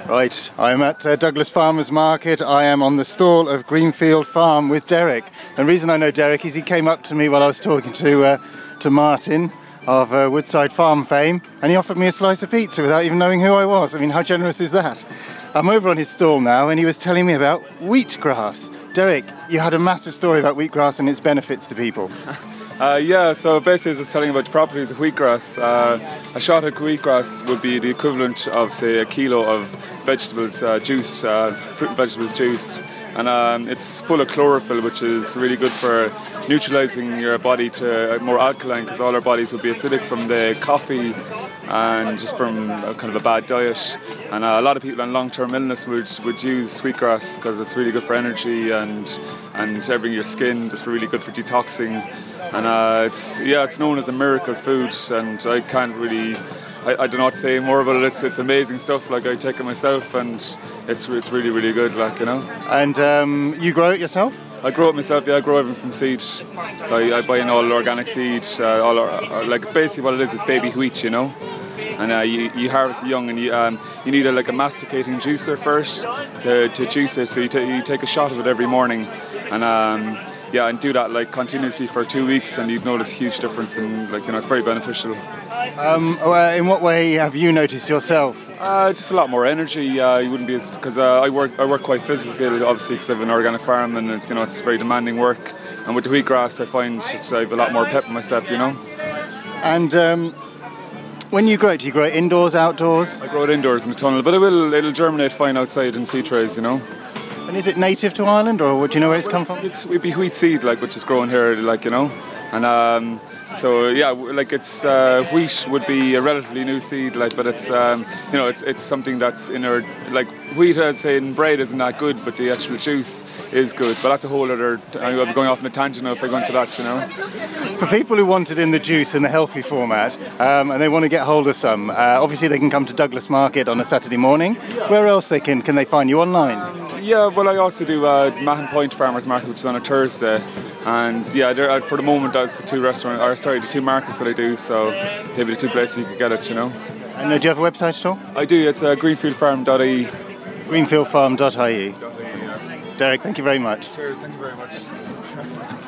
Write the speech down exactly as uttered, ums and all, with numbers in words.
Right, I'm at uh, Douglas Farmers Market. I am on the stall of Greenfield Farm with Derek. The reason I know Derek is he came up to me while I was talking to uh, to Martin of uh, Woodside Farm fame, and he offered me a slice of pizza without even knowing who I was. I mean, how generous is that? I'm over on his stall now, and he was telling me about wheatgrass. Derek, you had a massive story about wheatgrass and its benefits to people. Uh, yeah, so basically I was just telling about the properties of wheatgrass. Uh, a shot of wheatgrass would be the equivalent of, say, a kilo of vegetables uh, juiced, uh, fruit and vegetables juiced. And um, it's full of chlorophyll, which is really good for neutralising your body to more alkaline, because all our bodies would be acidic from the coffee and just from a, kind of a bad diet. And uh, a lot of people on long-term illness would, would use wheatgrass because it's really good for energy and and everything in your skin. It's really good for detoxing. And uh, it's yeah, it's known as a miracle food, and I can't really, I, I don't know what to say more about it. It's it's amazing stuff. Like, I take it myself, and it's it's really really good. Like, you know. And um, you grow it yourself? I grow it myself. Yeah, I grow everything from seed. So I, I buy in all organic seed. Uh, all our, like, it's basically what it is. It's baby wheat, you know. And uh, you, you harvest it young, and you um, you need a, like a masticating juicer first to, to juice it. So you, t- you take a shot of it every morning, and. Um, Yeah, and do that like continuously for two weeks, and you'd notice a huge difference. And like, you know, it's very beneficial. Um, uh, in what way have you noticed yourself? Uh, just a lot more energy. Uh, you wouldn't be as because uh, I work I work quite physically, obviously, because I have an organic farm, and it's, you know, it's very demanding work. And with the wheatgrass, I find just, I have a lot more pep in my step, you know. And um, when you grow it, do you grow it indoors, outdoors? I grow it indoors in a tunnel, but it will it'll germinate fine outside in seed trays, you know. And is it native to Ireland, or do you know where it's come from? It's, it'd be wheat seed, like, which is grown here, like, you know. And um, so yeah, like, it's uh, wheat would be a relatively new seed, like, but it's um, you know, it's it's something that's in our, like, wheat, I'd say, in bread isn't that good, but the actual juice is good. But that's a whole other. I'll be going off on a tangent now if I go into that, you know. For people who want it in the juice and the healthy format, um, and they want to get hold of some, uh, obviously they can come to Douglas Market on a Saturday morning. Where else they can can they find you online? Yeah, well, I also do uh, Mahon Point Farmers Market, which is on a Thursday, and yeah, there, uh, for the moment that's the two restaurants, or sorry, the two markets that I do. So they'd be the two places you could get it, you know. And uh, do you have a website at all? I do. It's uh, greenfield farm dot I E. greenfield farm dot I E. Derek, thank you very much. Cheers. Thank you very much.